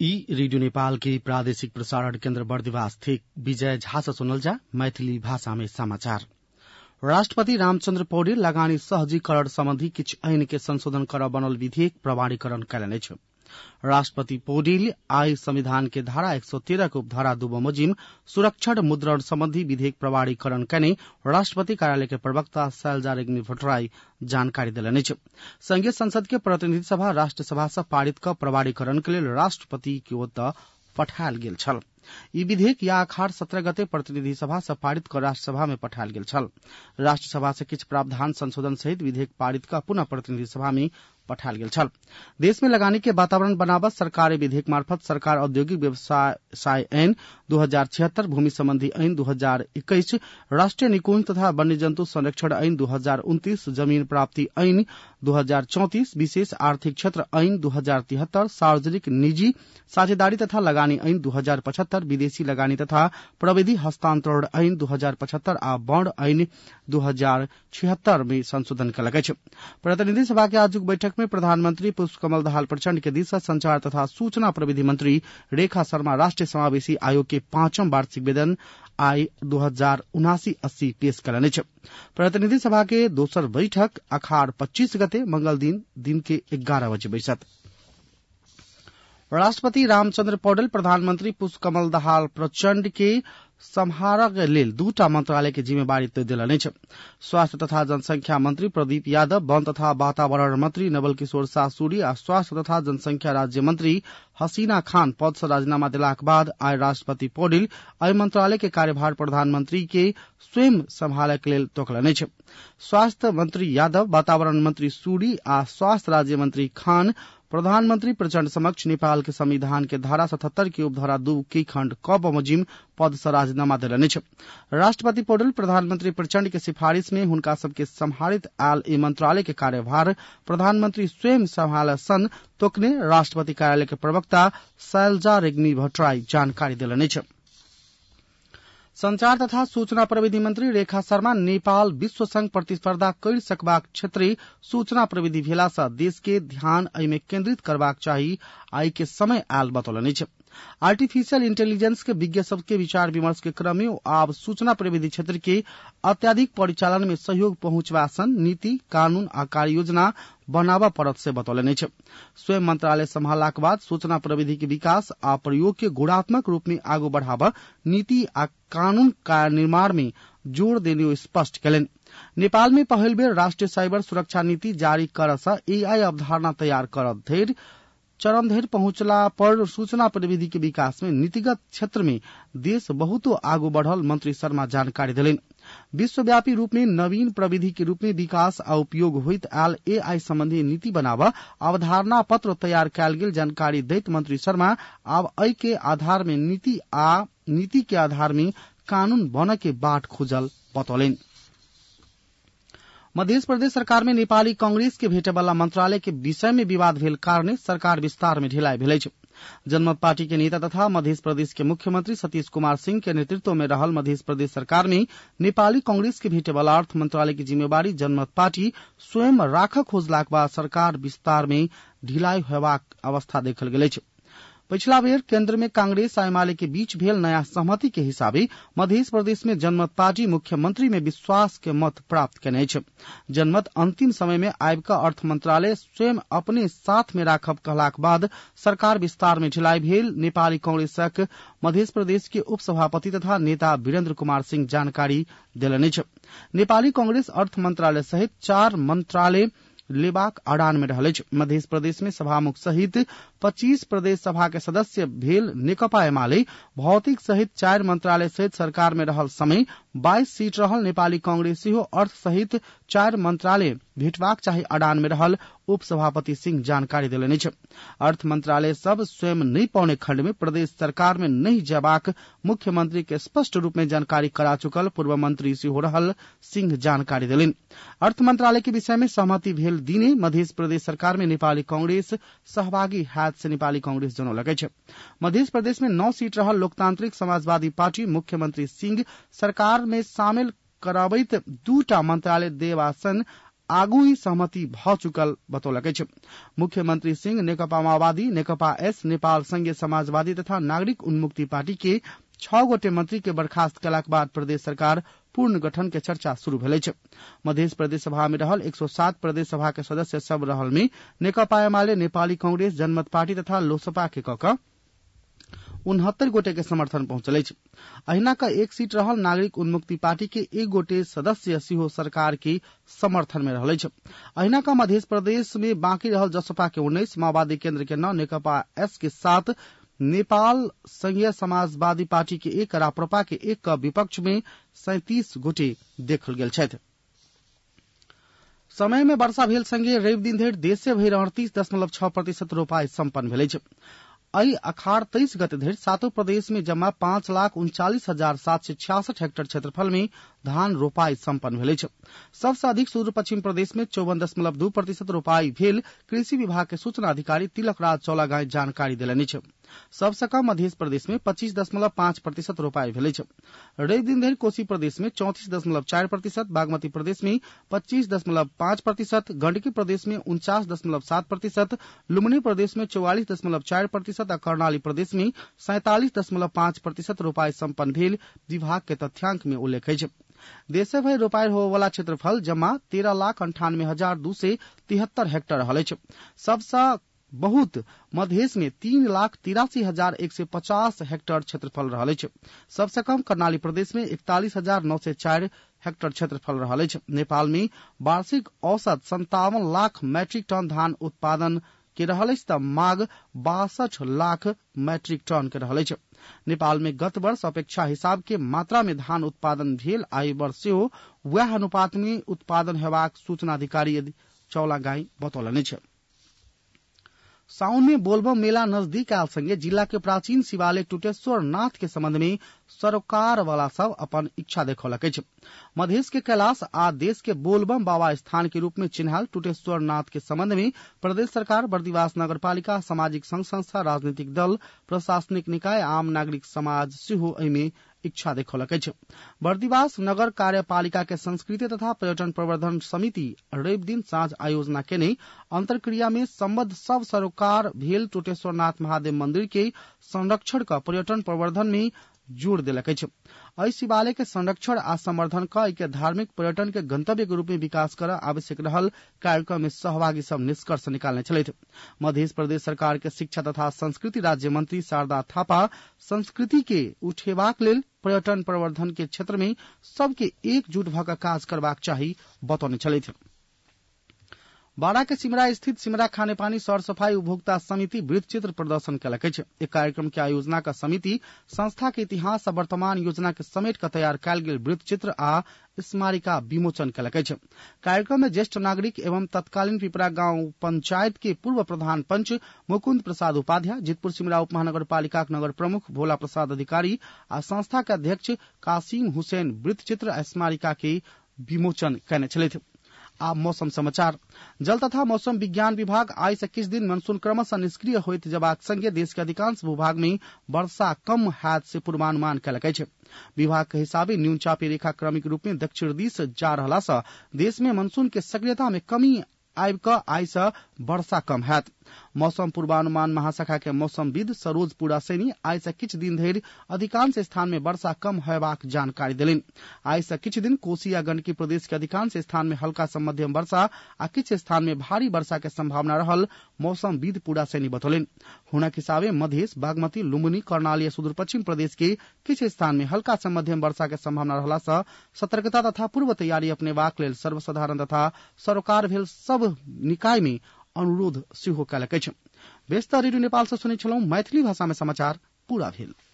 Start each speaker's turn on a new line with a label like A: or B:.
A: Radio Nepal के प्रादेशिक प्रसारण केन्द्र बर्दिवास थिक विजय झा से सुनल जा मैथिली भाषा में समाचार। राष्ट्रपति रामचन्द्र पौडेल लगानी सहजीकरण सम्बन्धी किछ ऐन के संशोधन कर बनल विधेयक प्रमाणीकरण कयलनि छ। राष्ट्रपति पौडेल आई संविधान के धारा 113 के उपधारा 2 बमोजिम सुरक्षण मुद्रण सम्बन्धी विधेयक प्रमाणीकरण कने राष्ट्रपति कार्यालय के प्रवक्ता शैलजा रेग्मी भट्टराई जानकारी देलनि छ। संघीय संसद के प्रतिनिधि सभा राष्ट्र सभा से पारित क प्रमाणीकरण के लेल राष्ट्रपति के ओत पठायल गेल छल। ई विधेयक या अखाड़ 17 गते प्रतिनिधि सभा से पारित क राष्ट्र सभा में पठायल गेल छल। राष्ट्र सभा से किछ प्रावधान संशोधन सहित विधेयक पारित क पुनः प्रतिनिधि सभा में पठायल गेल छल। देश में लगानी के वातावरण बनावत सरकारी विधेयक मार्फत सरकार औद्योगिक व्यवसाय ऐन 2076, भूमि संबंधी ऐन 2021, राष्ट्रीय निकुंज तथा वन्य जन्तु संरक्षण ऐन 2029, जमीन प्राप्ति ऐन 2034, विशेष आर्थिक क्षेत्र ऐन 2073, सार्वजनिक निजी साझेदारी तथा लगानी ऐन 2075, विदेशी लगानी तथा प्रविधि हस्तांतरण ऐन 2075 आ बॉन्ड ऐन 2076 में संशोधन कयल अछि। प्रतिनिधि सभा के आजुक बैठक में प्रधानमंत्री पुष्पकमल दाहाल प्रचंड के दिशा संचार तथा सूचना प्रविधि मंत्री रेखा शर्मा राष्ट्रीय समावेशी आयोग के 5वां वार्षिक वेतन आई 2079-80 पेश कयलनि छ। प्रतिनिधि सभा के दोसर बैठक अखाड़ 25 गते मंगल दिन के 11 बजे बैसत। राष्ट्रपति रामचन्द्र पौडेल प्रधानमंत्री पुष्पकमल दाहाल प्रचंड के सम्हारक लेल 2टा मंत्रालय के जिम्मेवारी तय देलनि छ। स्वास्थ्य तथा जनसंख्या मंत्री प्रदीप यादव, वन तथा वातावरण मंत्री नवल किशोर सासूरी आ स्वास्थ्य तथा जनसंख्या राज्य मंत्री हसीना खान पद से राजीनामा देलाक बाद आई राष्ट्रपति पौडेल एहि मंत्रालय के कार्यभार प्रधानमंत्री के स्वयं सम्हालय के लेल तोकलनि छ। स्वास्थ्य मंत्री यादव, वातावरण मंत्री सूरी आ स्वास्थ्य राज्य मंत्री खान प्रधानमंत्री प्रचंड समक्ष नेपाल के संविधान के धारा 77 के उपधारा 2 की खंड क बमोजिम पद से राजीनामा देलनि छ। राष्ट्रपति पौडेल प्रधानमंत्री प्रचंड के सिफारिश में हुनका सबके सम्हारित आयल ई मंत्रालय के कार्यभार प्रधानमंत्री स्वयं सम्हाल सन तोकने राष्ट्रपति कार्यालय के प्रवक्ता शैलजा रेग्मी भट्टराई जानकारी देलनि छ। संचार तथा सूचना प्रविधि मंत्री रेखा शर्मा नेपाल विश्व संग प्रतिस्पर्धा कर सकबाक क्षेत्रीय सूचना प्रविधि भेला से देश के ध्यान एहिमे केंद्रित करबाक चाही आई के समय आयल बतौलनि छ। आर्टिफिशियल इंटेलिजेंस के विज्ञ सबके विचार विमर्श के क्रम में आब सूचना प्रविधि क्षेत्र के अत्याधिक परिचालन में सहयोग पहुंचवा सन नीति कानून आ कार्य योजना बनावा पड़त से बतौलनि छ। स्वयं मंत्रालय संभाललाक बाद सूचना प्रविधि के विकास आ प्रयोग के गुणात्मक रूप में आगू बढ़ावा नीति आ कानून का निर्माण में जोड़ देने स्पष्ट कयलनि। नेपाल में पहल बेर राष्ट्रीय साइबर सुरक्षा नीति जारी करसा एआई अवधारणा तैयार करत धैर्य चरण धरि पहुंचला पर सूचना प्रविधि के विकास में नीतिगत क्षेत्र में देश बहुत आगू बढ़ल मंत्री शर्मा जानकारी देलनि। विश्वव्यापी रूप में नवीन प्रविधि के रूप में विकास आ उपयोग होइत आयल एआई संबंधी नीति बनावा अवधारणा पत्र तैयार कयल गेल जानकारी दैत मंत्री शर्मा आब एहि के आधार में नीति के आधार में कानून बन के बाट खोजल बतौलनि। मध्य प्रदेश सरकार में नेपाली कांग्रेस के भेटे वाला मंत्रालय के विषय में विवाद भेल कारणे सरकार विस्तार में ढिलाई भेल अछि। जनमत पार्टी के नेता तथा मध्य प्रदेश के मुख्यमंत्री सतीश कुमार सिंह के नेतृत्व में रहल मध्य प्रदेश सरकार में नेपाली कांग्रेस के भेटे वाला अर्थ मंत्रालय की जिम्मेवारी जनमत पार्टी स्वयं राख खोजलाक बाद सरकार विस्तार में ढिलाई होबाक अवस्था देखल गेल अछि। पिछला बेर केंद्र में कांग्रेस आ एमाले के बीच भेल नया सहमति के हिसाबे मध्य प्रदेश में जनमत पार्टी मुख्यमंत्री में विश्वास के मत प्राप्त केने अछि। जनमत अंतिम समय में आबि क अर्थ मंत्रालय स्वयं अपने साथ में राखब कहलाक बाद सरकार विस्तार में ढिलाई भेल नेपाली कांग्रेसक मध्य प्रदेश के उपसभापति तथा नेता वीरेन्द्र कुमार सिंह जानकारी देलनि छ। नेपाली कांग्रेस अर्थ मंत्रालय सहित 4 मंत्रालय लेबाक अड़ान में रहल अछि। मध्य प्रदेश में सभामुख सहित 25 प्रदेश सभा के सदस्य भेल नेकपा एमाले भौतिक सहित 4 मंत्रालय सहित सरकार में रहल समय 22 सीट रहल नेपाली कांग्रेस सेहो अर्थ सहित 4 मंत्रालय भेटबाक चाही अड़ान में रहल उपसभापति सिंह जानकारी देलनि छ। अर्थ मंत्रालय सब स्वयं नहीं पौने खंड में प्रदेश सरकार में नहीं जबाक मुख्यमंत्री के स्पष्ट रूप में जानकारी करा चुकल पूर्व मंत्री सेहो रहल सिंह जानकारी देलनि। अर्थ मंत्रालय के विषय में सहमति भेल दिने मध्य प्रदेश सरकार में नेपाली कांग्रेस सहभागी हैत से नेपाली कांग्रेस जनौलक अछि। मध्य प्रदेश में 9 सीट रहल लोकतांत्रिक समाजवादी पार्टी मुख्यमंत्री सिंह सरकार में शामिल कराबैत 2टा मंत्रालय देवासन आगू ही सहमति भ चुकल बतौलकै छ। मुख्यमंत्री सिंह नेकपा माओवादी, नेकपा एस, नेपाल संघीय समाजवादी तथा नागरिक उन्मुक्ति पार्टी के 6 गोटे मंत्री के बर्खास्त कलाक बाद प्रदेश सरकार पूर्ण गठन के चर्चा शुरू भेलै छ। मध्य प्रदेश सभा में रहल 107 प्रदेश सभा के सदस्य सब रहल में नेकपा एमाले, नेपाली कांग्रेस, जनमत पार्टी तथा लोसपा के कक 69 गोटे के समर्थन पहुंचल। अहिना का एक सीट रहल नागरिक उन्मुक्ति पार्टी के 1 गोटे सदस्य सिहो सरकार के समर्थन में रहल। अहिना का मध्य प्रदेश में बाकी रहल जसपा के 19, माओवादी केंद्र के 9, नेकपा एस के 7, नेपाल संघीय समाजवादी पार्टी के 1, राप्रपा के 1 का विपक्ष में 37 गोटे देखल गेल छथि। समय में वर्षा भेल संगे रवि दिन धरि देश भरि 38.6% रोपाई सम्पन्न भेलै छ। अई अखाड़ 23 गते धरि 7 प्रदेश में जम्मा 5,39,766 हेक्टेयर क्षेत्रफल में धान रोपाई सम्पन्न भेलै छ। सबसे अधिक सुदूर पश्चिम प्रदेश में 54.2% रोपाई भेल कृषि विभाग के सूचना अधिकारी तिलक राज चौलागाई जानकारी देलनि छ। सबसे कम मध्य प्रदेश में 25.5% रोपाई भेलै छ। रवि दिन धरि कोशी प्रदेश में 34.4%, बागमती प्रदेश में 25.5%, गंडकी प्रदेश में 49.7%, लुम्बिनी प्रदेश में 44.4% और कर्णाली प्रदेश में 47.5% रोपाई सम्पन्न भेल विभाग के तथ्यांक में उल्लेख है। देश भर रोपाई हो वाला क्षेत्रफल जम्मा 13,98,273 हेक्टेयर रहल छ। सबसे बहुत मधेश में 3,83,150 हेक्टेयर क्षेत्रफल रहल छ। सबसे कम कर्णाली प्रदेश में 41,904 हेक्टेयर क्षेत्रफल रहल छ। नेपाल में वार्षिक औसत 57 लाख मैट्रिक टन धान उत्पादन के रहल त माग 62 लाख मैट्रिक टन के रहल छ। नेपाल में गत वर्ष अपेक्षा हिसाब के मात्रा में धान उत्पादन भेल, आई वर्ष वह अनुपात में उत्पादन हेबाक सूचना अधिकारी चौलागाई बतौलनि छ। साउन में बोलबम मेला नजदीक आयल संगे जिला के प्राचीन शिवालय टुटेश्वर नाथ के संबंध में सरोकार वाला सब अपन इच्छा देखौलक छ। मधेश के कैलाश आ देश के बोलबम बाबा स्थान के रूप में चिन्हाल टुटेश्वर नाथ के संबंध में प्रदेश सरकार, बर्दिवास नगरपालिका, सामाजिक संघ संस्था, राजनीतिक दल, प्रशासनिक निकाय, आम नागरिक समाज सेहो एहिमे इच्छा देखौलक छ। बर्दिवास नगर कार्यपालिका के संस्कृति तथा पर्यटन प्रवर्धन समिति रवि दिन साँझ आयोजना केने अंतरक्रिया में संबद्ध सब सरोकार भेल टुटेश्वरनाथ महादेव मंदिर के संरक्षण का पर्यटन प्रवर्धन में जोड़ दिलक छ। एहि शिवालय के संरक्षण आ संवर्धन क के धार्मिक पर्यटन के गंतव्य के रूप में विकास कर आवश्यक रहल कार्यक्रम में सहभागी सब निष्कर्ष निकालने छलथि। मध्य प्रदेश सरकार के शिक्षा तथा संस्कृति राज्य मंत्री शारदा थापा संस्कृति के उठेबाक लेल पर्यटन प्रवर्धन के क्षेत्र में सबके एकजुट भ क काज करबाक चाही बतौने छलथि। बारा के सिमरा स्थित सिमरा खानेपानी सर सफाई उपभोक्ता समिति वृत्त चित्र प्रदर्शन कलक छ। एक कार्यक्रम के आयोजना का समिति संस्था के इतिहास और वर्तमान योजना के समेट का तैयार कयल गेल वृत्त चित्र आ स्मारिका विमोचन कलक छ। कार्यक्रम में ज्येष्ठ नागरिक एवं तत्कालीन पिपरा गांव पंचायत के पूर्व प्रधान पंच मुकुंद प्रसाद उपाध्याय, जितपुर सिमरा उप महानगरपालिका नगर प्रमुख भोला प्रसाद अधिकारी आ संस्था के अध्यक्ष कासिम हुसैन वृत्त चित्र स्मारिका के विमोचन कयने छलथि। आप मौसम समाचार। जल तथा मौसम विज्ञान विभाग आई से किछ दिन मानसून क्रमशः निष्क्रिय होइत जबाक संगे देश के अधिकांश भूभाग में वर्षा कम हैत से पूर्वानुमान कयलक अछि। विभाग के हिसाबे न्यून चापी रेखा क्रमिक रूप में दक्षिण दिस जा रहला से देश में मानसून के सक्रियता में कमी आबि क आई से वर्षा कम हैत। मौसम पूर्वानुमान महाशाखा के मौसमविद सरोज पुरासैनी आई से किछ दिन धरि अधिकांश स्थान में वर्षा कम होयबाक जानकारी देलनि। आई से किछ दिन कोसी आ गंडकी प्रदेश के अधिकांश स्थान में हल्का से मध्यम वर्षा आ किछ स्थान में भारी वर्षा के संभावना रहल मौसमविद पुरासैनी बतौलनि। हुनक हिसाबे मधेश, बागमती, लुम्बिनी, कर्णाली, सुदूर पश्चिम प्रदेश के किछ स्थान में हल्का से मध्यम वर्षा के संभावना रहला से सतर्कता तथा पूर्व तैयारी अपनेबाक लेल सर्वसाधारण तथा सरोकार भेल सब निकाय में अनुरोध सेहो कयलक अछि। व्यस्त रेडियो नेपाल से सुनै छलहुं मैथिली भाषा में समाचार पूरा भेल।